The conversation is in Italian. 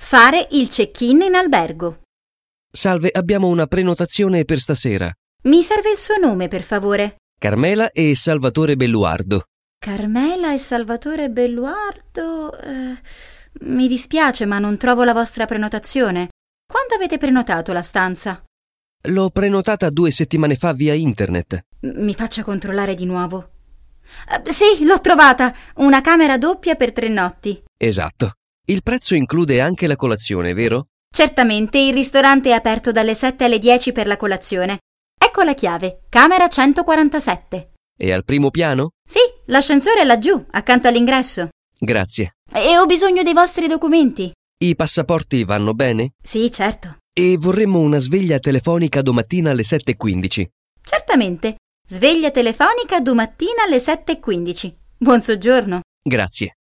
Fare il check-in in albergo. Salve, abbiamo una prenotazione per stasera. Mi serve il suo nome, per favore. Carmela e Salvatore Belluardo. Carmela e Salvatore Belluardo. Mi dispiace, ma non trovo la vostra prenotazione. Quando avete prenotato la stanza? L'ho prenotata 2 settimane fa via internet. Mi faccia controllare di nuovo. Sì, l'ho trovata! Una camera doppia per 3 notti. Esatto. Il prezzo include anche la colazione, vero? Certamente, il ristorante è aperto dalle 7 alle 10 per la colazione. Ecco la chiave, camera 147. E al primo piano? Sì, l'ascensore è laggiù, accanto all'ingresso. Grazie. E ho bisogno dei vostri documenti. I passaporti vanno bene? Sì, certo. E vorremmo una sveglia telefonica domattina alle 7:15. Certamente. Sveglia telefonica domattina alle 7:15. Buon soggiorno. Grazie.